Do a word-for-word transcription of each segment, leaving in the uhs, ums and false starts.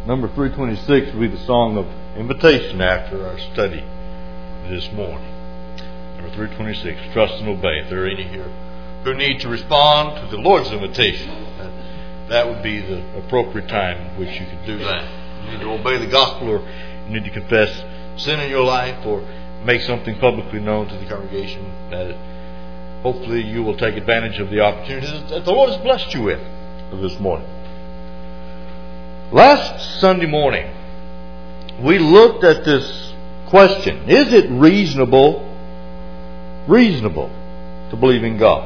Number three twenty-six will be the song of invitation after our study this morning. Number three twenty-six, trust and obey. If there are any here who need to respond to the Lord's invitation, that, that would be the appropriate time in which you can do that. You need to obey the gospel, or you need to confess sin in your life, or make something publicly known to the congregation, that hopefully you will take advantage of the opportunities that the Lord has blessed you with this morning. Last Sunday morning, we looked at this question: is it reasonable, reasonable to believe in God?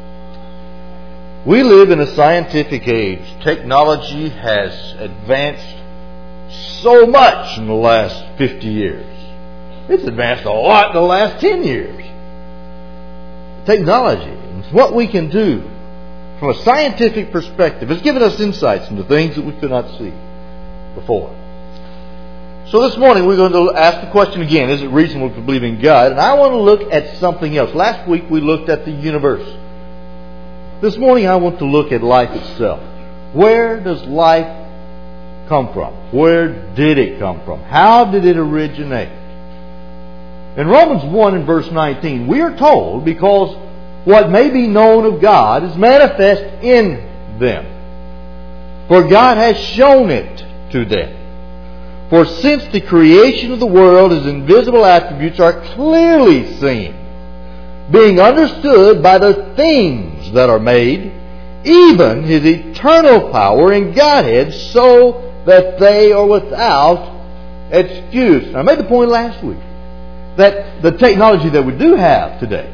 We live in a scientific age. Technology has advanced so much in the last fifty years. It's advanced a lot in the last ten years. Technology, what we can do from a scientific perspective, has given us insights into things that we could not see before. So this morning we're going to ask the question again: is it reasonable to believe in God? And I want to look at something else. Last week we looked at the universe. This morning I want to look at life itself. Where does life come from? Where did it come from? How did it originate? In Romans one and verse nineteen, we are told, because what may be known of God is manifest in them, for God has shown it to them. For since the creation of the world, His invisible attributes are clearly seen, being understood by the things that are made, even His eternal power and Godhead, so that they are without excuse. I made the point last week that the technology that we do have today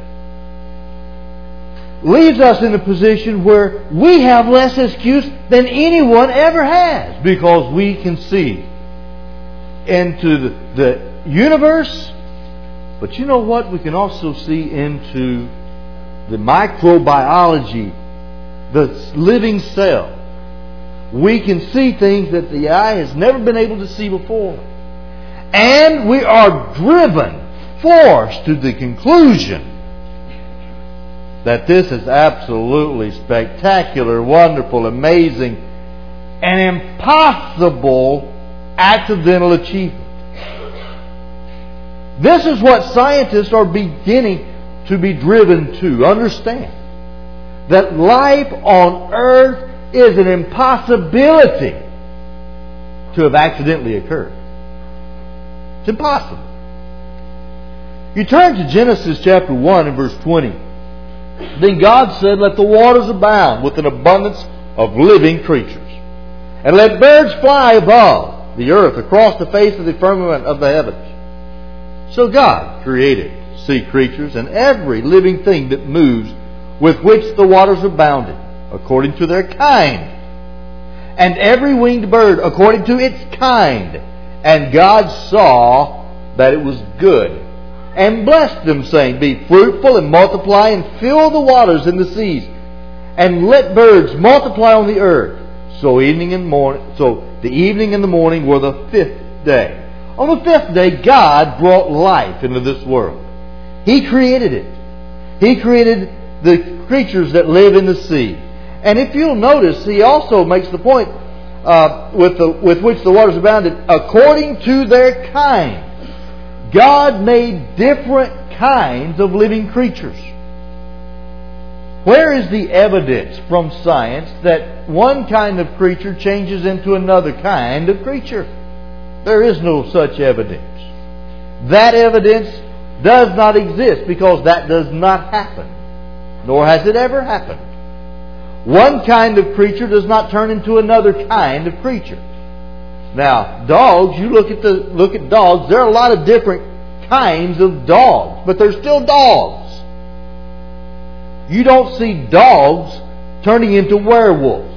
leaves us in a position where we have less excuse than anyone ever has, because we can see into the, the universe. But you know what? We can also see into the microbiology, the living cell. We can see things that the eye has never been able to see before. And we are driven, forced to the conclusion that this is absolutely spectacular, wonderful, amazing, and impossible accidental achievement. This is what scientists are beginning to be driven to understand: that life on earth is an impossibility to have accidentally occurred. It's impossible. You turn to Genesis chapter one and verse twenty. Then God said, "Let the waters abound with an abundance of living creatures, and let birds fly above the earth across the face of the firmament of the heavens." So God created sea creatures and every living thing that moves, with which the waters abounded, according to their kind, and every winged bird according to its kind. And God saw that it was good, and blessed them, saying, "Be fruitful and multiply, and fill the waters in the seas, and let birds multiply on the earth." So evening and morning, so the evening and the morning were the fifth day. On the fifth day, God brought life into this world. He created it. He created the creatures that live in the sea. And if you'll notice, He also makes the point uh, with the with which the waters abounded, according to their kind. God made different kinds of living creatures. Where is the evidence from science that one kind of creature changes into another kind of creature? There is no such evidence. That evidence does not exist, because that does not happen. Nor has it ever happened. One kind of creature does not turn into another kind of creature. Now, dogs, you look at the look at dogs, there are a lot of different kinds of dogs, but they're still dogs. You don't see dogs turning into werewolves.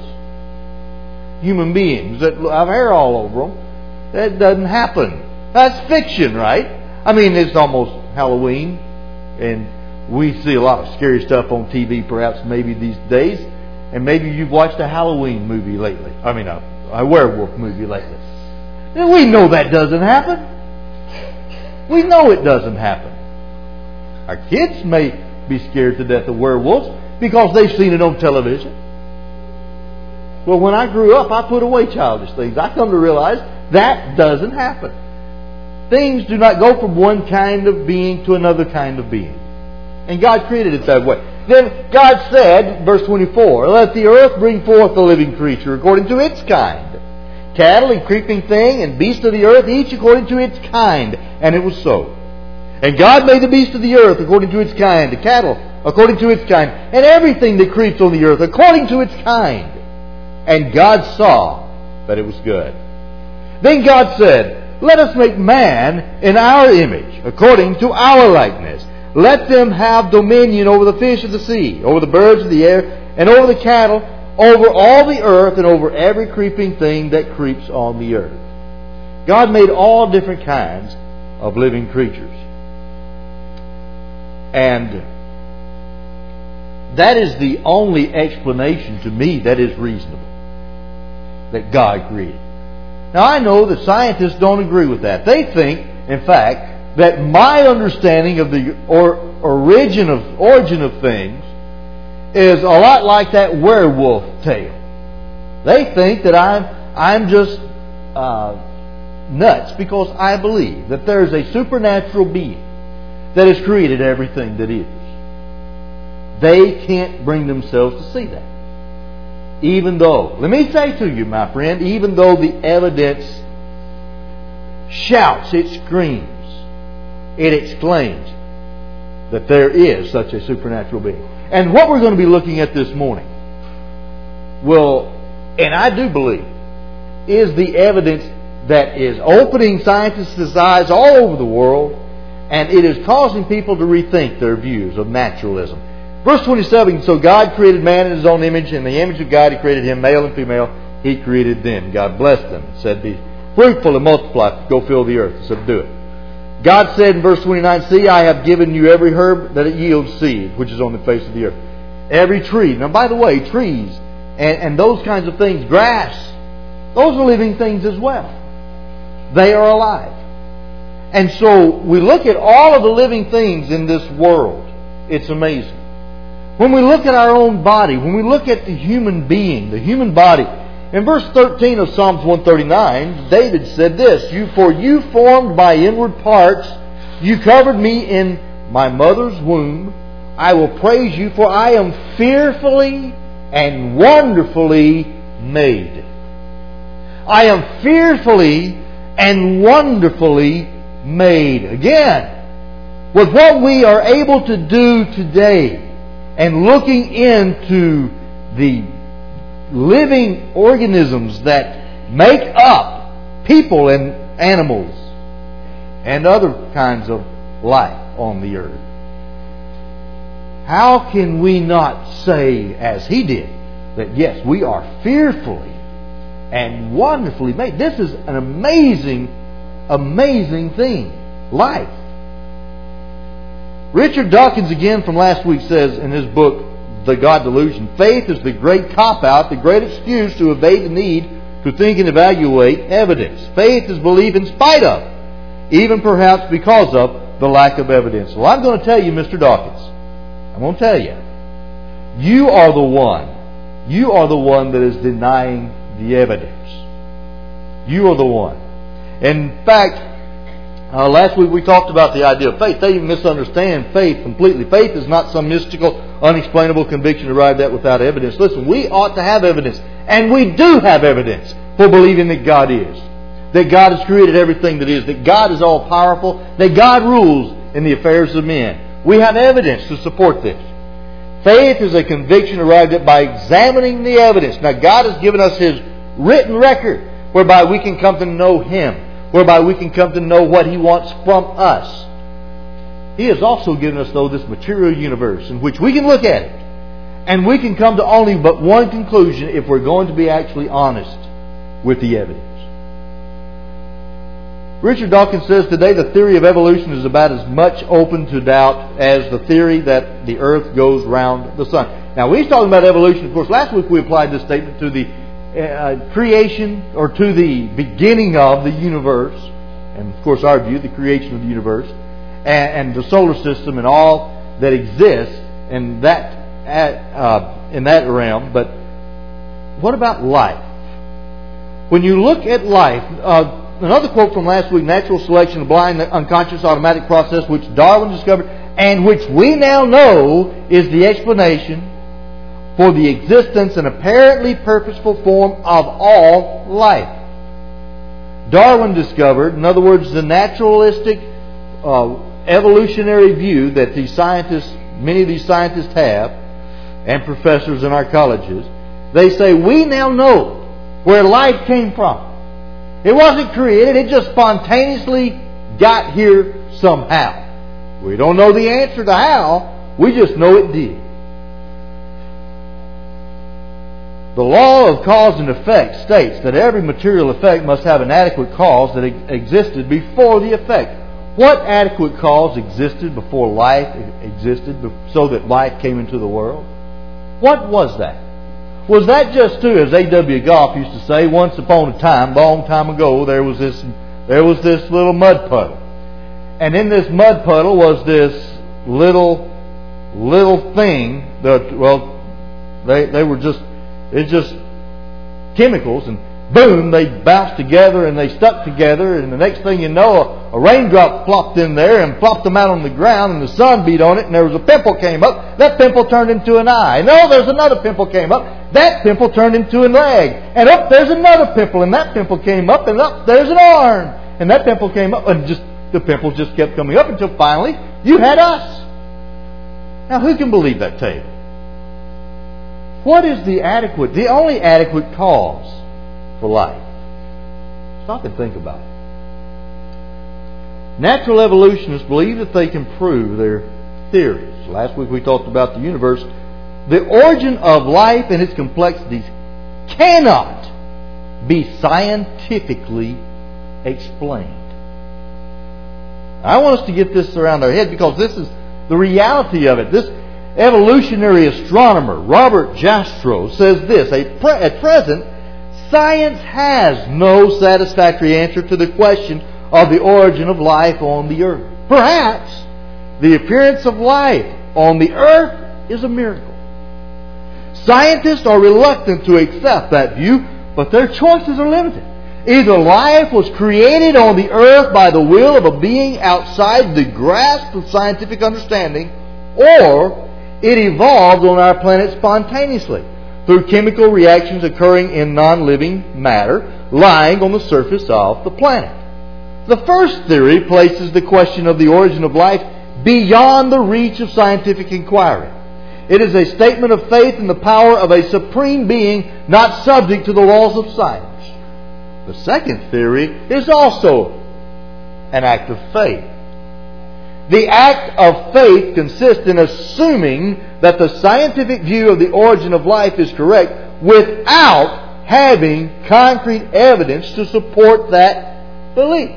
Human beings that have hair all over them. That doesn't happen. That's fiction, right? I mean, it's almost Halloween, and we see a lot of scary stuff on T V, perhaps maybe these days. And maybe you've watched a Halloween movie lately. I mean, a, a werewolf movie lately. And we know that doesn't happen. We know it doesn't happen. Our kids may be scared to death of werewolves because they've seen it on television. well, when I grew up, I put away childish things. I come to realize that doesn't happen. Things do not go from one kind of being to another kind of being. And God created it that way. Then God said, verse twenty-four, let the earth bring forth a living creature according to its kind. Cattle and creeping thing and beast of the earth, each according to its kind. And it was so. And God made the beast of the earth according to its kind, the cattle according to its kind, and everything that creeps on the earth according to its kind. And God saw that it was good. Then God said, let us make man in our image, according to our likeness. Let them have dominion over the fish of the sea, over the birds of the air, and over the cattle, over all the earth, and over every creeping thing that creeps on the earth. God made all different kinds of living creatures. And that is the only explanation to me that is reasonable, that God created. Now I know that scientists don't agree with that. They think, in fact, that my understanding of the or, origin of origin of things is a lot like that werewolf tale. They think that I'm I'm just uh, nuts because I believe that there's a supernatural being that has created everything that is. They can't bring themselves to see that. Even though, let me say to you, my friend, even though the evidence shouts, it screams, it exclaims that there is such a supernatural being. And what we're going to be looking at this morning will, and I do believe, is the evidence that is opening scientists' eyes all over the world, and it is causing people to rethink their views of naturalism. Verse twenty-seven, so God created man in His own image. In the image of God He created him, male and female. He created them. God blessed them and said, be fruitful and multiply, go fill the earth and subdue it. God said in verse twenty-nine, see, I have given you every herb that it yields seed, which is on the face of the earth. Every tree. Now, by the way, trees and, and those kinds of things, grass, those are living things as well. They are alive. And so we look at all of the living things in this world. It's amazing. When we look at our own body, when we look at the human being, the human body, in verse thirteen of Psalms one thirty-nine, David said this, "You, for you formed my inward parts, you covered me in my mother's womb. I will praise you, for I am fearfully and wonderfully made." I am fearfully and wonderfully made. Again, with what we are able to do today, and looking into the living organisms that make up people and animals and other kinds of life on the earth, how can we not say, as he did, that yes, we are fearfully and wonderfully made? This is an amazing, amazing thing. Life. Richard Dawkins, again from last week, says in his book, The God Delusion, faith is the great cop-out, the great excuse to evade the need to think and evaluate evidence. Faith is belief in spite of, even perhaps because of, the lack of evidence. Well, I'm going to tell you, Mister Dawkins, I'm going to tell you, you are the one, you are the one that is denying the evidence. You are the one. In fact, Uh, last week we talked about the idea of faith. They misunderstand faith completely. Faith is not some mystical, unexplainable conviction arrived at without evidence. Listen, we ought to have evidence. And we do have evidence for believing that God is. That God has created everything that is. That God is all powerful. That God rules in the affairs of men. We have evidence to support this. Faith is a conviction arrived at by examining the evidence. Now God has given us His written record whereby we can come to know Him. Whereby we can come to know what He wants from us. He has also given us, though, this material universe in which we can look at it. And we can come to only but one conclusion if we're going to be actually honest with the evidence. Richard Dawkins says today the theory of evolution is about as much open to doubt as the theory that the earth goes round the sun. Now, when he's talking about evolution, of course, last week we applied this statement to the Uh, creation, or to the beginning of the universe, and of course our view, the creation of the universe, and, and the solar system, and all that exists in that uh, in that realm. But what about life? When you look at life, uh, another quote from last week, natural selection, a blind, unconscious, automatic process which Darwin discovered and which we now know is the explanation for the existence and apparently purposeful form of all life. Darwin discovered, in other words, the naturalistic uh, evolutionary view that these scientists, many of these scientists have, and professors in our colleges, they say we now know where life came from. It wasn't created, it just spontaneously got here somehow. We don't know the answer to how, we just know it did. The law of cause and effect states that every material effect must have an adequate cause that existed before the effect. What adequate cause existed before life existed so that life came into the world? What was that? Was that just too, as A W Goff used to say, once upon a time, long time ago, there was this there was this little mud puddle. And in this mud puddle was this little little thing that, well, they they were just it's just chemicals, and boom, they bounced together and they stuck together, and the next thing you know, a, a raindrop flopped in there and flopped them out on the ground, and the sun beat on it, and there was a pimple came up. That pimple turned into an eye. And oh, there's another pimple came up. That pimple turned into a leg. And up there's another pimple, and that pimple came up, and up there's an arm. And that pimple came up, and just the pimples just kept coming up until finally you had us. Now who can believe that tale? What is the adequate, the only adequate cause for life? Stop and think about it. Natural evolutionists believe that they can prove their theories. Last week we talked about the universe. The origin of life and its complexities cannot be scientifically explained. I want us to get this around our head because this is the reality of it. This evolutionary astronomer, Robert Jastrow, says this: at present, science has no satisfactory answer to the question of the origin of life on the earth. Perhaps the appearance of life on the earth is a miracle. Scientists are reluctant to accept that view, but their choices are limited. Either life was created on the earth by the will of a being outside the grasp of scientific understanding, or it evolved on our planet spontaneously through chemical reactions occurring in non-living matter lying on the surface of the planet. The first theory places the question of the origin of life beyond the reach of scientific inquiry. It is a statement of faith in the power of a supreme being not subject to the laws of science. The second theory is also an act of faith. The act of faith consists in assuming that the scientific view of the origin of life is correct without having concrete evidence to support that belief.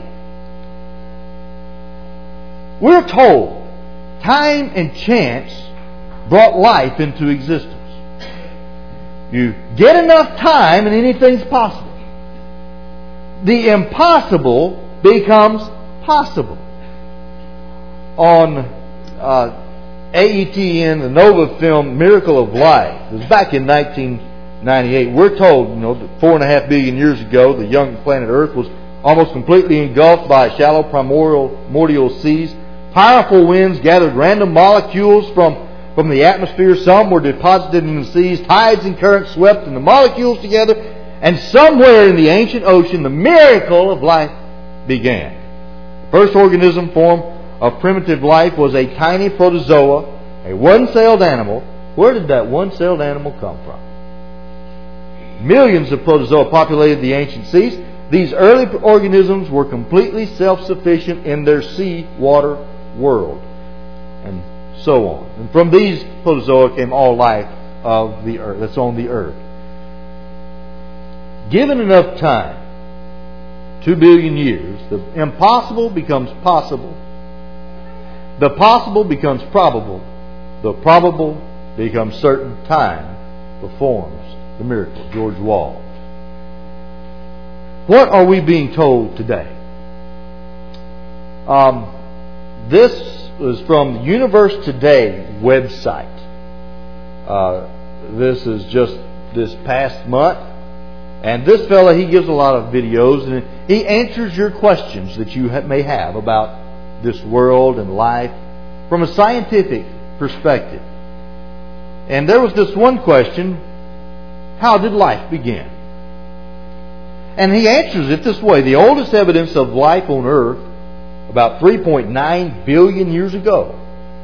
We're told time and chance brought life into existence. You get enough time and anything's possible. The impossible becomes possible. On uh, A E T N, the Nova film Miracle of Life, it was back in nineteen ninety-eight. We're told, you know, that four and a half billion years ago, the young planet Earth was almost completely engulfed by shallow primordial seas. Powerful winds gathered random molecules from, from the atmosphere. Some were deposited in the seas. Tides and currents swept the molecules together. And somewhere in the ancient ocean, the miracle of life began. The first organism form of primitive life was a tiny protozoa, a one-celled animal. Where did that one-celled animal come from? Millions of protozoa populated the ancient seas. These early organisms were completely self-sufficient in their sea-water world, and so on. And from these protozoa came all life of the earth that's on the earth. Given enough time, two billion years, the impossible becomes possible. The possible becomes probable. The probable becomes certain. Time performs the miracle. George Wald. What are we being told today? Um, this is from the Universe Today website. Uh, this is just this past month. And this fella, he gives a lot of videos, and he answers your questions that you may have about this world and life from a scientific perspective. And there was this one question: how did life begin? And he answers it this way: the oldest evidence of life on earth, about three point nine billion years ago.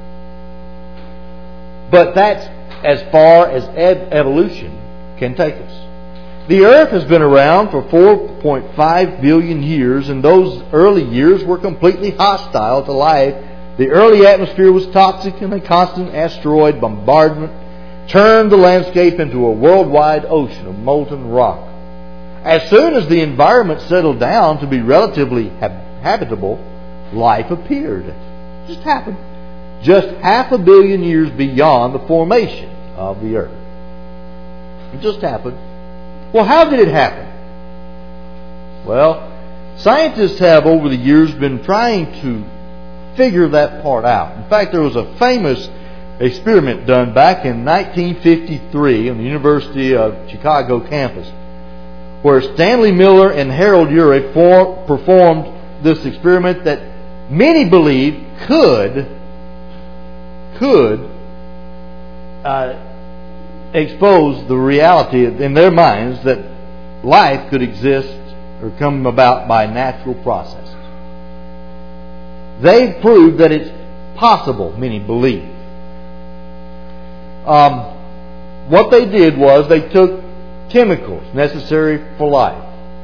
But that's as far as ev- evolution can take us. The earth has been around for four point five billion years, and those early years were completely hostile to life. The early atmosphere was toxic, and a constant asteroid bombardment turned the landscape into a worldwide ocean of molten rock. As soon as the environment settled down to be relatively hab- habitable, life appeared. It just happened. Just half a billion years beyond the formation of the earth. It just happened. Well, how did it happen? Well, scientists have over the years been trying to figure that part out. In fact, there was a famous experiment done back in nineteen fifty-three on the University of Chicago campus, where Stanley Miller and Harold Urey for, performed this experiment that many believe could could uh, expose the reality in their minds that life could exist or come about by natural processes. They've proved that it's possible, many believe. Um, what they did was they took chemicals necessary for life.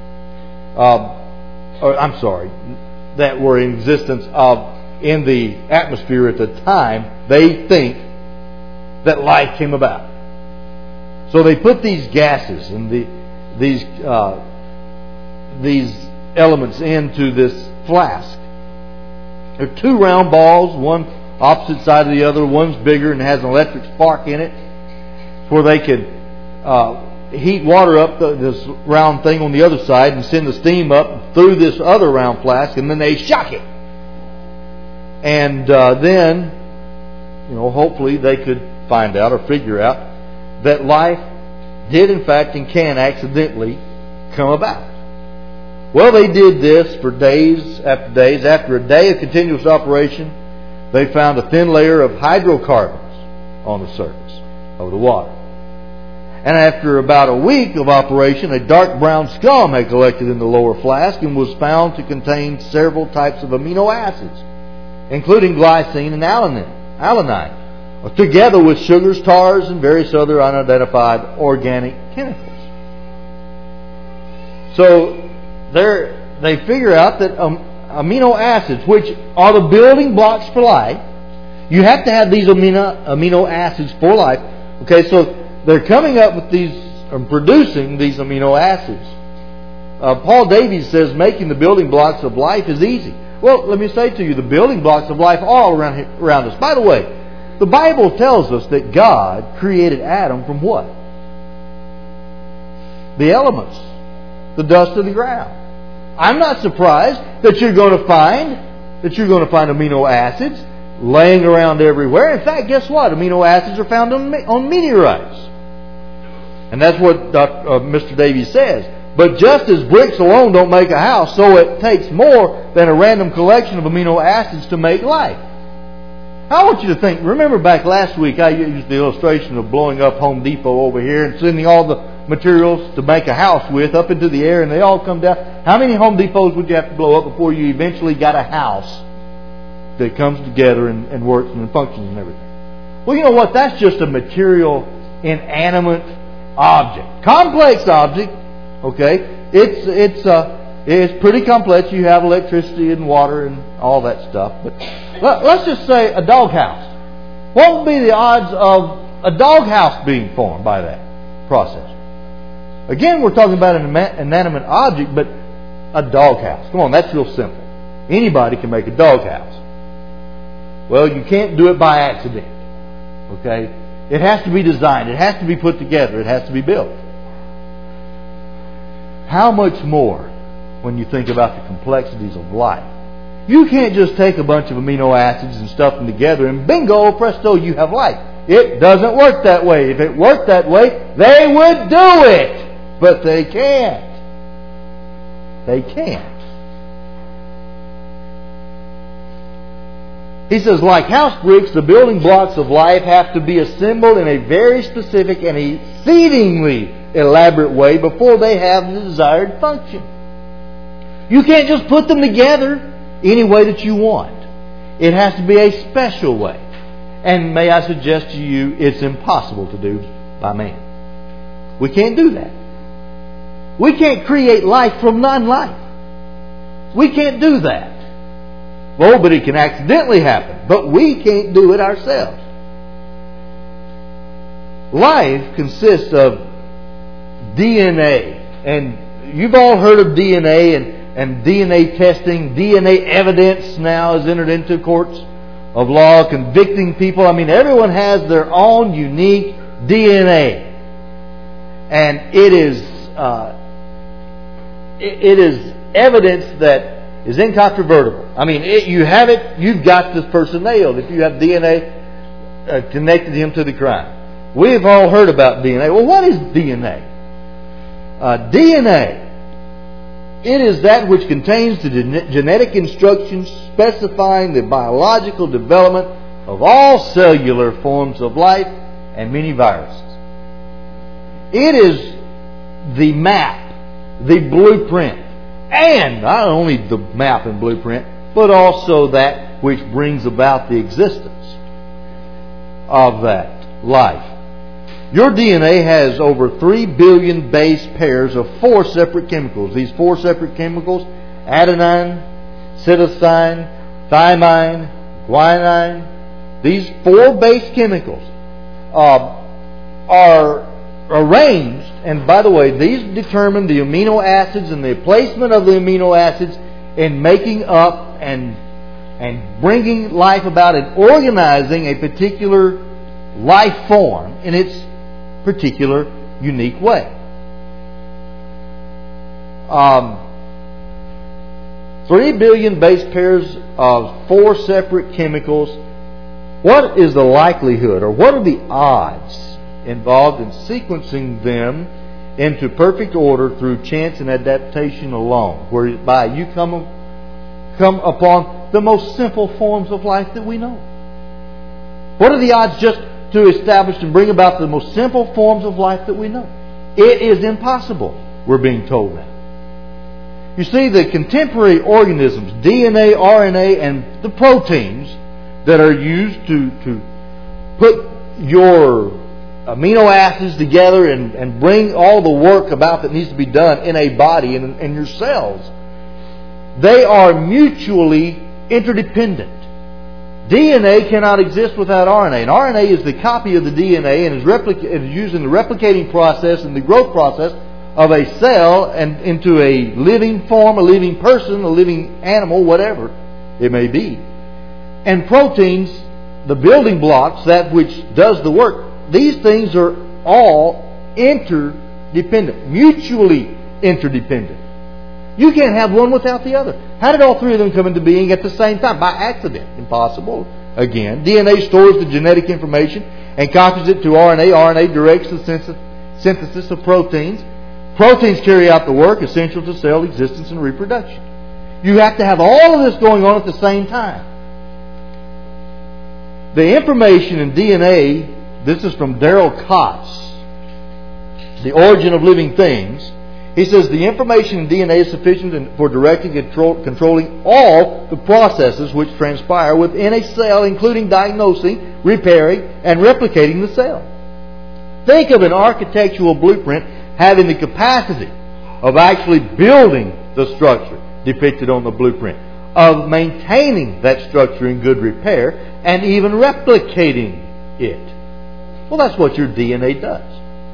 Um, or, I'm sorry, that were in existence of in the atmosphere at the time. They think that life came about. So they put these gases and the, these uh, these elements into this flask. There are two round balls, one opposite side of the other. One's bigger and has an electric spark in it, where they could uh, heat water up the, this round thing on the other side and send the steam up through this other round flask, and then they shock it. And uh, then, you know, hopefully they could find out or figure out that life did in fact and can accidentally come about. Well, they did this for days after days. After a day of continuous operation, they found a thin layer of hydrocarbons on the surface of the water. And after about a week of operation, a dark brown scum had collected in the lower flask and was found to contain several types of amino acids, including glycine and alanine, alanine, together with sugars, tars, and various other unidentified organic chemicals. So they're, they figure out that um, amino acids, which are the building blocks for life, you have to have these amino, amino acids for life. Okay, so they're coming up with these, or producing these amino acids. Uh, Paul Davies says making the building blocks of life is easy. Well, let me say to you, the building blocks of life are all around, around us. By the way, the Bible tells us that God created Adam from what? The elements. The dust of the ground. I'm not surprised that you're going to find that you're going to find amino acids laying around everywhere. In fact, guess what? Amino acids are found on, on meteorites. And that's what Doctor Uh, Mister Davies says. But just as bricks alone don't make a house, so it takes more than a random collection of amino acids to make life. I want you to think, remember back last week I used the illustration of blowing up Home Depot over here and sending all the materials to make a house with up into the air, and they all come down. How many Home Depots would you have to blow up before you eventually got a house that comes together and, and works and functions and everything? Well, you know what? That's just a material, inanimate object. Complex object, okay? It's, it's, uh, it's pretty complex. You have electricity and water and all that stuff, but let's just say a doghouse. What would be the odds of a doghouse being formed by that process? Again, we're talking about an inanimate object, but a doghouse. Come on, that's real simple. Anybody can make a doghouse. Well, you can't do it by accident. Okay? It has to be designed. It has to be put together. It has to be built. How much more when you think about the complexities of life? You can't just take a bunch of amino acids and stuff them together and bingo, presto, you have life. It doesn't work that way. If it worked that way, they would do it. But they can't. They can't. He says, like house bricks, the building blocks of life have to be assembled in a very specific and exceedingly elaborate way before they have the desired function. You can't just put them together any way that you want. It has to be a special way. And may I suggest to you, it's impossible to do by man. We can't do that. We can't create life from non-life. We can't do that. Oh, but it can accidentally happen. But we can't do it ourselves. Life consists of D N A. And you've all heard of D N A and, and D N A testing. D N A evidence now is entered into courts of law, convicting people. I mean, everyone has their own unique D N A. And it is, uh, it, it is evidence that is incontrovertible. I mean, it, you have it, you've got this person nailed if you have D N A uh, connected him to the crime. We've all heard about D N A. Well, what is D N A? Uh, D N A, it is that which contains the gen- genetic instructions specifying the biological development of all cellular forms of life and many viruses. It is the map, the blueprint, and not only the map and blueprint, but also that which brings about the existence of that life. Your D N A has over three billion base pairs of four separate chemicals. These four separate chemicals, adenine, cytosine, thymine, guanine, these four base chemicals uh, are arranged, and by the way, these determine the amino acids and the placement of the amino acids in making up and and bringing life about and organizing a particular life form in its particular unique way. Um, Three billion base pairs of four separate chemicals. What is the likelihood, or what are the odds involved in sequencing them into perfect order through chance and adaptation alone, whereby you come, come upon the most simple forms of life that we know? What are the odds just to establish and bring about the most simple forms of life that we know? It is impossible, we're being told now. You see, the contemporary organisms, D N A, R N A, and the proteins that are used to, to put your amino acids together and, and bring all the work about that needs to be done in a body and in your cells, they are mutually interdependent. D N A cannot exist without R N A. And R N A is the copy of the D N A and is, replic- is used in the replicating process and the growth process of a cell and into a living form, a living person, a living animal, whatever it may be. And proteins, the building blocks, that which does the work, these things are all interdependent, mutually interdependent. You can't have one without the other. How did all three of them come into being at the same time? By accident. Impossible. Again, D N A stores the genetic information and copies it to R N A. R N A directs the synthesis of proteins. Proteins carry out the work essential to cell existence and reproduction. You have to have all of this going on at the same time. The information in D N A, this is from Darrell Cox, The Origin of Living Things. He says the information in D N A is sufficient for directing and control, controlling all the processes which transpire within a cell, including diagnosing, repairing, and replicating the cell. Think of an architectural blueprint having the capacity of actually building the structure depicted on the blueprint, of maintaining that structure in good repair, and even replicating it. Well, that's what your D N A does.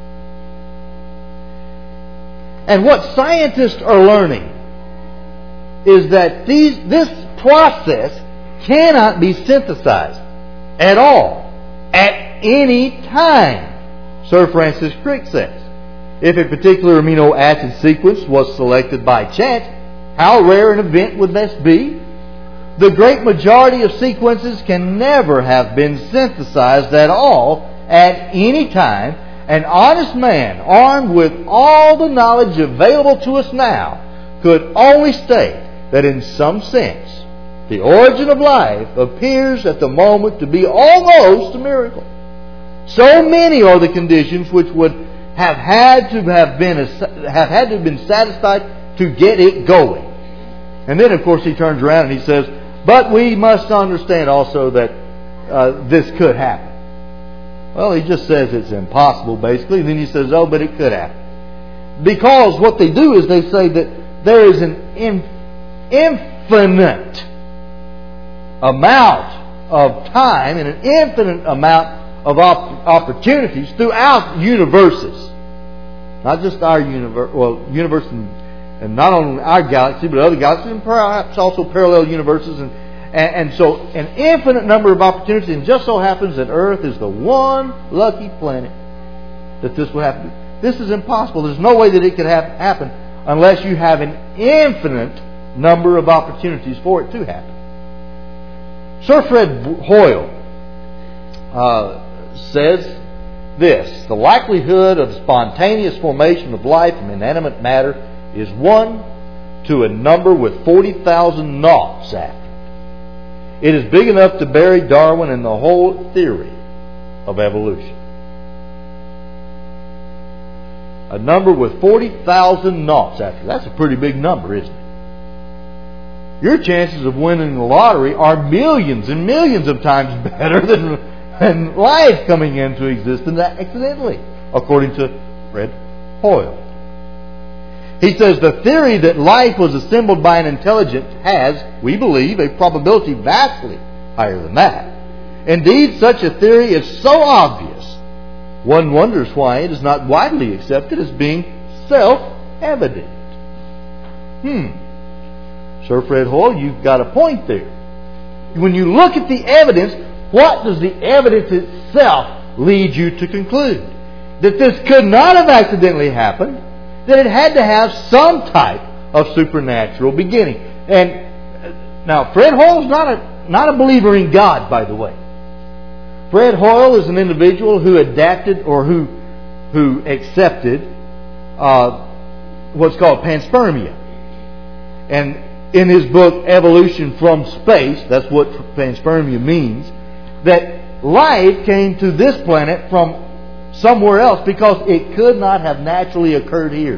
And what scientists are learning is that these, this process cannot be synthesized at all, at any time, Sir Francis Crick says. If a particular amino acid sequence was selected by chance, how rare an event would this be? The great majority of sequences can never have been synthesized at all at any time. An honest man, armed with all the knowledge available to us now, could only state that in some sense the origin of life appears at the moment to be almost a miracle. So many are the conditions which would have had to have been have had to have been satisfied to get it going. And then, of course, he turns around and he says, "But we must understand also that uh, this could happen." Well, he just says it's impossible, basically. And then he says, "Oh, but it could happen." Because what they do is they say that there is an in, infinite amount of time and an infinite amount of op- opportunities throughout universes. Not just our universe, well, universe and, and not only our galaxy, but other galaxies, and perhaps also parallel universes. And, and, and so an infinite number of opportunities, and just so happens that Earth is the one lucky planet that this will happen. This is impossible. There's no way that it could have, happen unless you have an infinite number of opportunities for it to happen. Sir Fred Hoyle uh, says this: the likelihood of spontaneous formation of life from inanimate matter is one to a number with forty thousand naughts after it. It is big enough to bury Darwin and the whole theory of evolution. A number with forty thousand naughts after. That's a pretty big number, isn't it? Your chances of winning the lottery are millions and millions of times better than, than life coming into existence accidentally, according to Fred Hoyle. He says the theory that life was assembled by an intelligence has, we believe, a probability vastly higher than that. Indeed, such a theory is so obvious, one wonders why it is not widely accepted as being self-evident. Hmm. Sir Fred Hoyle, you've got a point there. When you look at the evidence, what does the evidence itself lead you to conclude? That this could not have accidentally happened, that it had to have some type of supernatural beginning. And now, Fred Hoyle's not a, not a believer in God, by the way. Fred Hoyle is an individual who adapted or who, who accepted uh, what's called panspermia. And in his book, Evolution from Space, that's what panspermia means, that life came to this planet from somewhere else because it could not have naturally occurred here.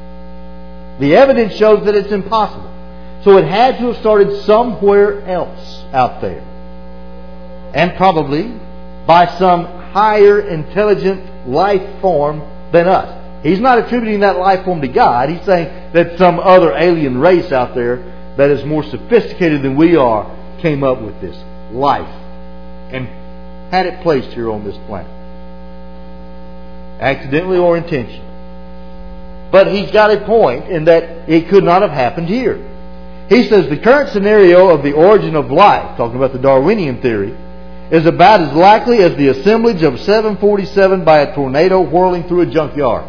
The evidence shows that it's impossible. So it had to have started somewhere else out there. And probably by some higher intelligent life form than us. He's not attributing that life form to God. He's saying that some other alien race out there that is more sophisticated than we are came up with this life and had it placed here on this planet. Accidentally or intentionally. But he's got a point in that it could not have happened here. He says the current scenario of the origin of life, talking about the Darwinian theory, is about as likely as the assemblage of seven forty-seven by a tornado whirling through a junkyard.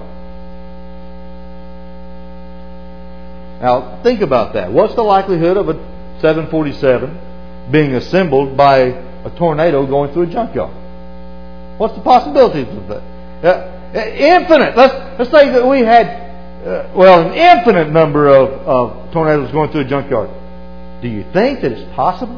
Now, think about that. What's the likelihood of a seven forty-seven being assembled by a tornado going through a junkyard? What's the possibilities of that? Uh, infinite. Let's, let's say that we had, uh, well, an infinite number of, of tornadoes going through a junkyard. Do you think that it's possible?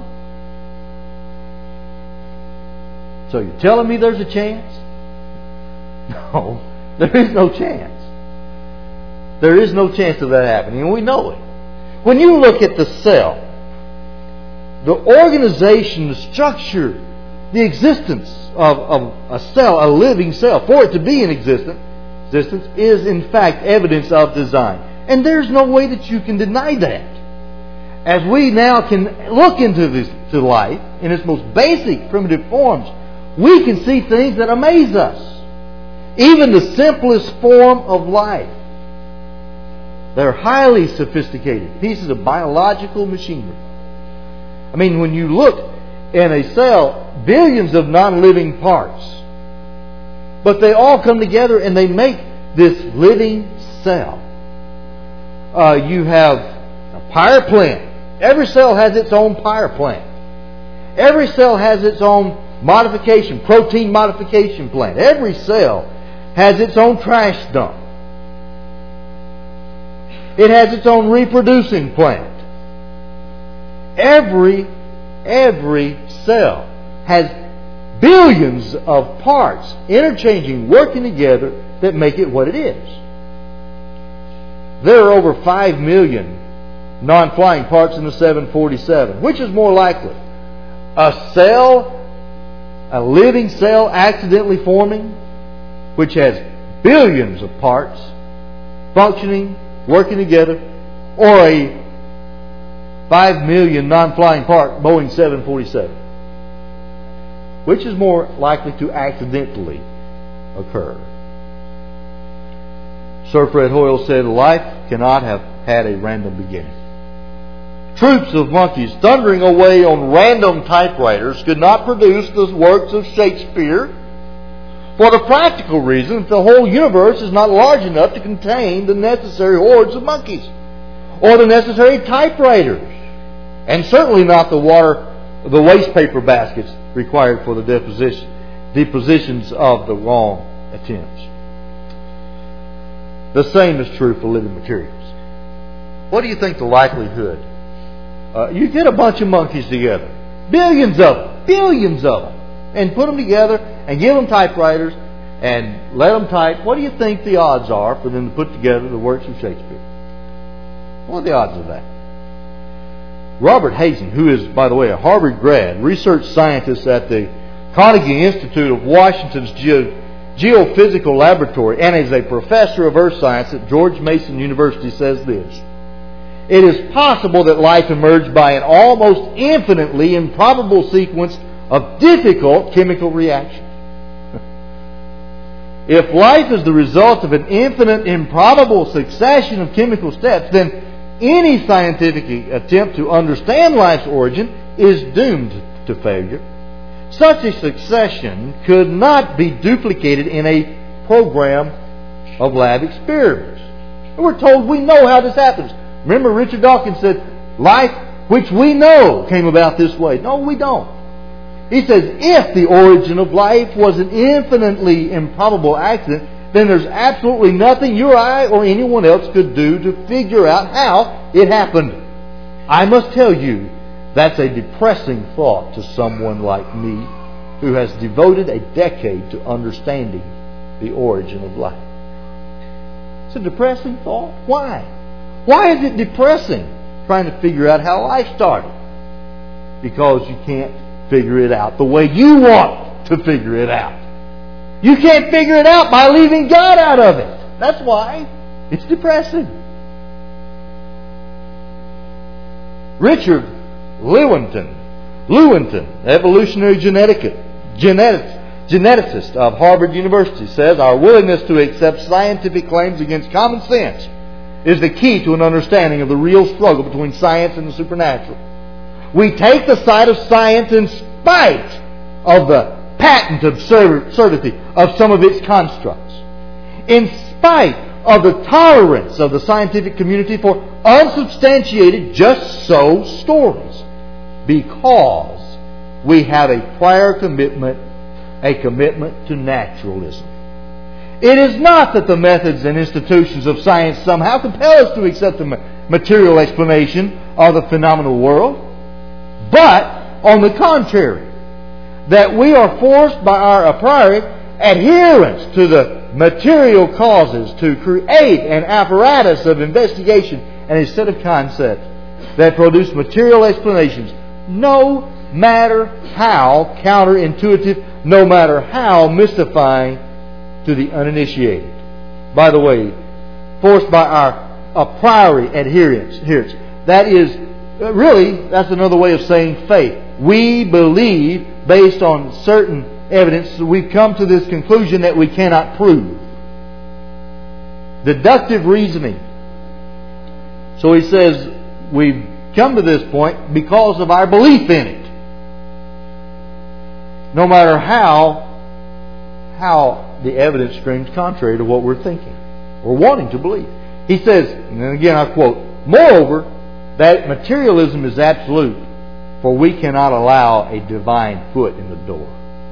So you're telling me there's a chance? No, there is no chance. There is no chance of that happening, and we know it. When you look at the cell, the organization, the structure, the existence of, of a cell, a living cell, for it to be in existence, existence is in fact evidence of design. And there's no way that you can deny that. As we now can look into this to life in its most basic, primitive forms, we can see things that amaze us. Even the simplest form of life. They're highly sophisticated pieces of biological machinery. I mean, when you look in a cell, billions of non-living parts. But they all come together and they make this living cell. Uh, you have a power plant Every cell has its own power plant. Every cell has its own modification, protein modification plant. Every cell has its own trash dump. It has its own reproducing plant. Every, every cell has billions of parts interchanging, working together that make it what it is. There are over five million non-flying parts in the seven forty-seven. Which is more likely? A cell, a living cell accidentally forming, which has billions of parts functioning, working together, or a five million non-flying part Boeing seven forty-seven? Which is more likely to accidentally occur? Sir Fred Hoyle said, life cannot have had a random beginning. Troops of monkeys thundering away on random typewriters could not produce the works of Shakespeare for the practical reason that the whole universe is not large enough to contain the necessary hordes of monkeys or the necessary typewriters, and certainly not the water, the waste paper baskets required for the deposition, depositions of the wrong attempts. The same is true for living materials. What do you think the likelihood? Uh, you get a bunch of monkeys together, billions of them, billions of them, and put them together and give them typewriters and let them type. What do you think the odds are for them to put together the works of Shakespeare? What are the odds of that? Robert Hazen, who is, by the way, a Harvard grad, research scientist at the Carnegie Institute of Washington's Ge- Geophysical Laboratory and is a professor of earth science at George Mason University, says this: it is possible that life emerged by an almost infinitely improbable sequence of difficult chemical reactions. If life is the result of an infinite, improbable succession of chemical steps, then any scientific attempt to understand life's origin is doomed to failure. Such a succession could not be duplicated in a program of lab experiments. We're told we know how this happens. Remember, Richard Dawkins said, life which we know came about this way. No, we don't. He says, if the origin of life was an infinitely improbable accident, then there's absolutely nothing you or I or anyone else could do to figure out how it happened. I must tell you, that's a depressing thought to someone like me who has devoted a decade to understanding the origin of life. It's a depressing thought. Why? Why is it depressing trying to figure out how life started? Because you can't figure it out the way you want to figure it out. You can't figure it out by leaving God out of it. That's why it's depressing. Richard Lewontin, Lewontin, evolutionary genetic, genetic, geneticist of Harvard University, says our willingness to accept scientific claims against common sense is the key to an understanding of the real struggle between science and the supernatural. We take the side of science in spite of the patent absurdity of some of its constructs, in spite of the tolerance of the scientific community for unsubstantiated just so stories, because we have a prior commitment, a commitment to naturalism. It is not that the methods and institutions of science somehow compel us to accept the material explanation of the phenomenal world, but, on the contrary, that we are forced by our a priori adherence to the material causes to create an apparatus of investigation and a set of concepts that produce material explanations, no matter how counterintuitive, no matter how mystifying to the uninitiated. By the way, forced by our a priori adherence. adherence. That is, really, that's another way of saying faith. We believe based on certain evidence, we've come to this conclusion that we cannot prove. Deductive reasoning. So he says we've come to this point because of our belief in it. No matter how how the evidence screams contrary to what we're thinking or wanting to believe. He says, and again I quote, moreover, that materialism is absolute, for we cannot allow a divine foot in the door.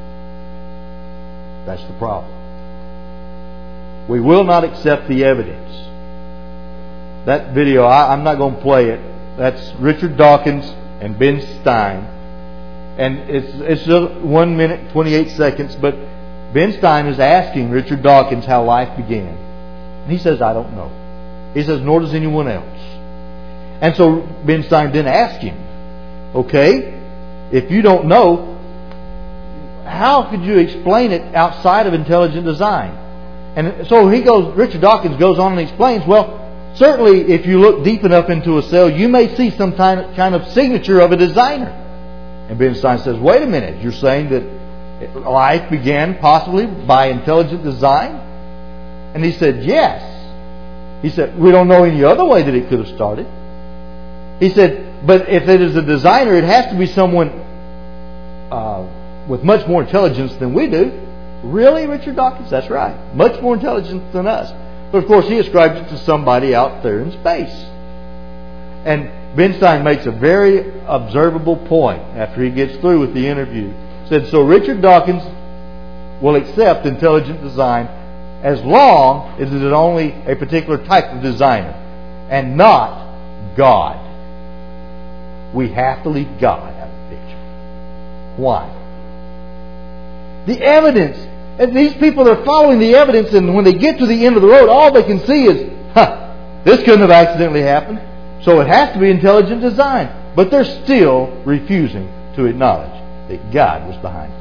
That's the problem. We will not accept the evidence. That video, I, I'm not going to play it. That's Richard Dawkins and Ben Stein. And it's it's just one minute, twenty-eight seconds, but Ben Stein is asking Richard Dawkins how life began. And he says, I don't know. He says, nor does anyone else. And so Ben Stein then asked him, okay, if you don't know, how could you explain it outside of intelligent design? And so he goes, Richard Dawkins goes on and explains, well, certainly if you look deep enough into a cell, you may see some kind of signature of a designer. And Ben Stein says, wait a minute, you're saying that life began possibly by intelligent design? And he said, yes. He said, we don't know any other way that it could have started. He said, but if it is a designer, it has to be someone uh, with much more intelligence than we do. Really, Richard Dawkins? That's right. Much more intelligent than us. But of course, he ascribes it to somebody out there in space. And Ben Stein makes a very observable point after he gets through with the interview. He said, so Richard Dawkins will accept intelligent design as long as it is only a particular type of designer and not God. We have to leave God out of the picture. Why? The evidence. And these people are following the evidence, and when they get to the end of the road, all they can see is, huh, this couldn't have accidentally happened, so it has to be intelligent design. But they're still refusing to acknowledge that God was behind it.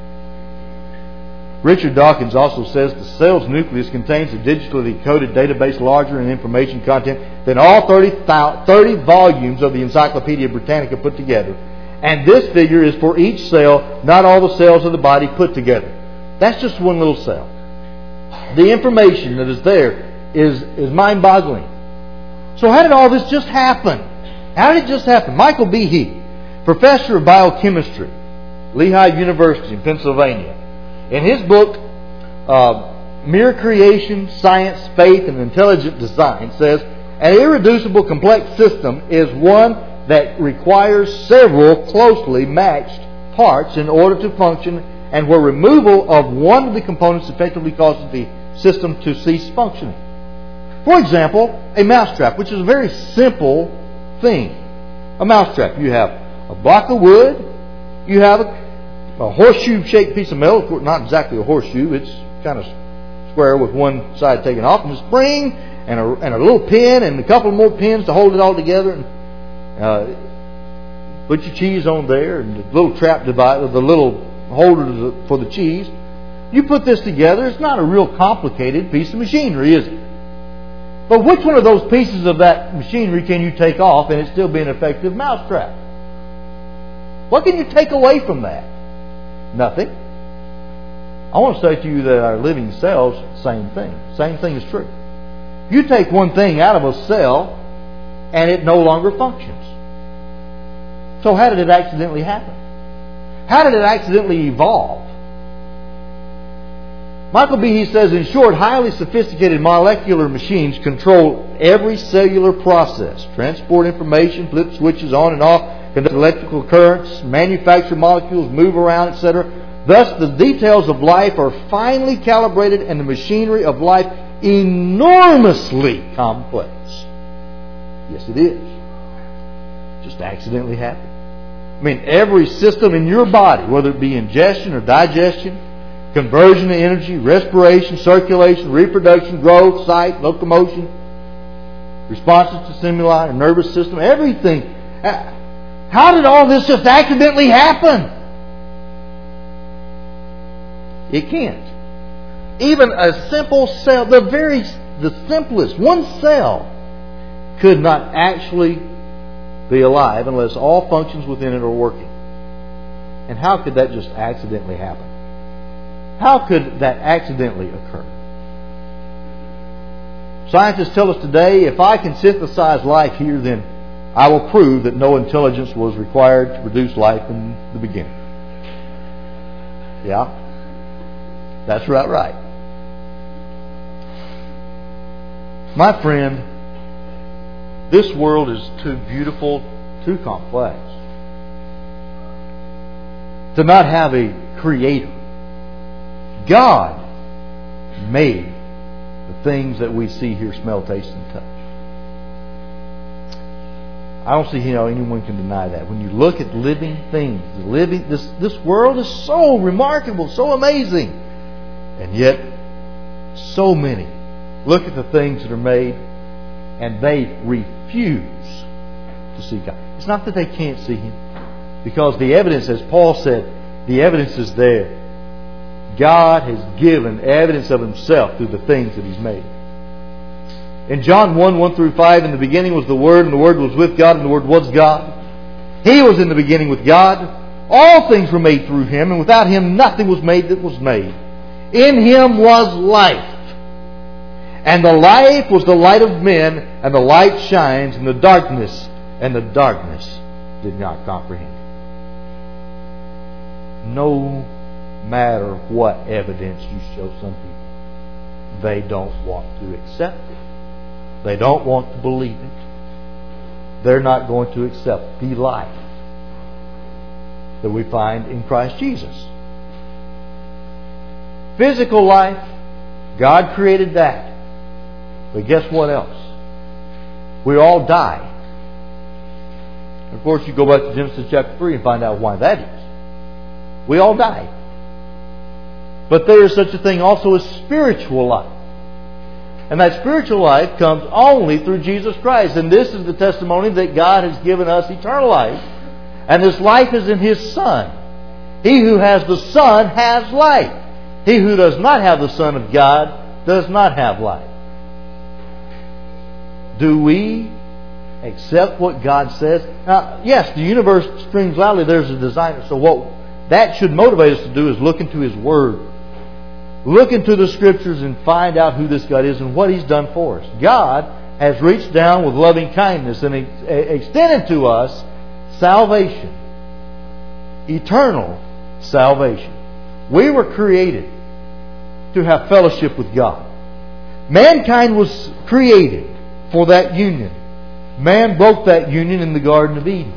Richard Dawkins also says the cell's nucleus contains a digitally coded database larger in information content than all thirty, thirty volumes of the Encyclopedia Britannica put together. And this figure is for each cell, not all the cells of the body put together. That's just one little cell. The information that is there is, is mind-boggling. So how did all this just happen? How did it just happen? Michael Behe, professor of biochemistry, Lehigh University in Pennsylvania, in his book, uh, Mere Creation, Science, Faith, and Intelligent Design, says, an irreducible complex system is one that requires several closely matched parts in order to function, and where removal of one of the components effectively causes the system to cease functioning. For example, a mousetrap, which is a very simple thing. A mousetrap. You have a block of wood, you have a A horseshoe-shaped piece of metal, of course, not exactly a horseshoe. It's kind of square with one side taken off, and a spring, and a, and a little pin, and a couple more pins to hold it all together. And uh, put your cheese on there, and the little trap divider, the little holder for the cheese. You put this together. It's not a real complicated piece of machinery, is it? But which one of those pieces of that machinery can you take off, and it still be an effective mousetrap? What can you take away from that? Nothing. I want to say to you that our living cells, same thing. Same thing is true. You take one thing out of a cell and it no longer functions. So how did it accidentally happen? How did it accidentally evolve? Michael Behe says, in short, highly sophisticated molecular machines control every cellular process, transport information, flip switches on and off, conduct electrical currents, manufacture molecules, move around, et cetera. Thus, the details of life are finely calibrated and the machinery of life enormously complex. Yes, it is. Just accidentally happened. I mean, every system in your body, whether it be ingestion or digestion, conversion of energy, respiration, circulation, reproduction, growth, sight, locomotion, responses to stimuli, a nervous system, everything. How did all this just accidentally happen? It can't. Even a simple cell, the very the simplest, one cell, could not actually be alive unless all functions within it are working. And how could that just accidentally happen? How could that accidentally occur? Scientists tell us today, if I can synthesize life here, then I will prove that no intelligence was required to produce life in the beginning. Yeah? That's right, right. My friend, This world is too beautiful, too complex to not have a creator. God made the things that we see, hear, smell, taste, and touch. I don't see how anyone can deny that. When you look at living things, the living this this world is so remarkable, so amazing, and yet so many look at the things that are made and they refuse to see God. It's not that they can't see Him, because the evidence, as Paul said, the evidence is there. God has given evidence of Himself through the things that He's made. In John one, one through five, in the beginning was the Word, and the Word was with God, and the Word was God. He was in the beginning with God. All things were made through Him, and without Him nothing was made that was made. In Him was life. And the life was the light of men, and the light shines in the darkness, and the darkness did not comprehend it. No matter what evidence you show some people, they don't want to accept it. They don't want to believe it. They're not going to accept the life that we find in Christ Jesus. Physical life, God created that. But guess what else? We all die. Of course, you go back to Genesis chapter three and find out why that is. We all die. But there is such a thing also as spiritual life. And that spiritual life comes only through Jesus Christ. And this is the testimony that God has given us eternal life. And this life is in His Son. He who has the Son has life. He who does not have the Son of God does not have life. Do we accept what God says? Now, yes, the universe screams loudly, there's a designer. So what that should motivate us to do is look into His Word. Look into the Scriptures and find out who this God is and what He's done for us. God has reached down with loving kindness and extended to us salvation. Eternal salvation. We were created to have fellowship with God. Mankind was created for that union. Man broke that union in the Garden of Eden.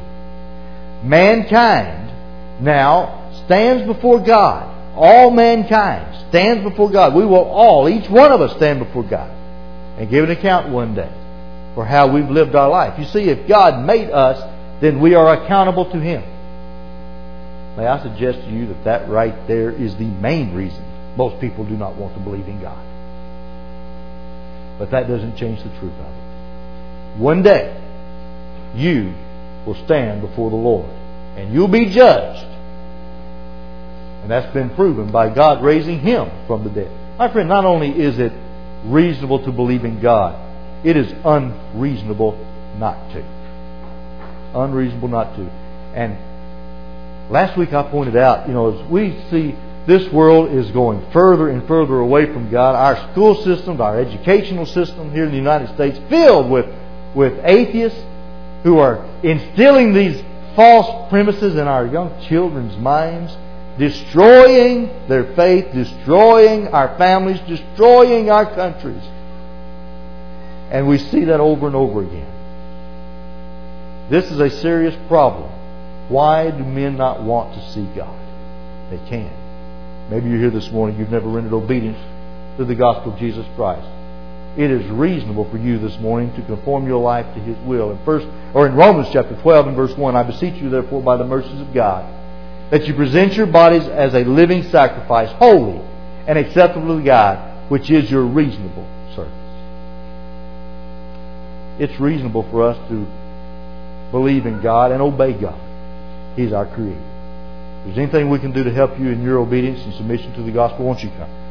Mankind now stands before God. All mankind stands before God. We will all, each one of us, stand before God and give an account one day for how we've lived our life. You see, if God made us, then we are accountable to Him. May I suggest to you that that right there is the main reason most people do not want to believe in God. But that doesn't change the truth of it. One day, you will stand before the Lord and you'll be judged. And that's been proven by God raising Him from the dead. My friend, not only is it reasonable to believe in God, it is unreasonable not to. Unreasonable not to. And last week I pointed out, you know, as we see this world is going further and further away from God, our school systems, our educational system here in the United States, filled with, with atheists who are instilling these false premises in our young children's minds, destroying their faith, destroying our families, destroying our countries. And we see that over and over again. This is a serious problem. Why do men not want to see God? They can. Maybe you're here this morning, you've never rendered obedience to the gospel of Jesus Christ. It is reasonable for you this morning to conform your life to His will. In first, or in Romans chapter twelve and verse one, I beseech you therefore by the mercies of God, that you present your bodies as a living sacrifice, holy and acceptable to God, which is your reasonable service. It's reasonable for us to believe in God and obey God. He's our Creator. If there's anything we can do to help you in your obedience and submission to the gospel, won't you come?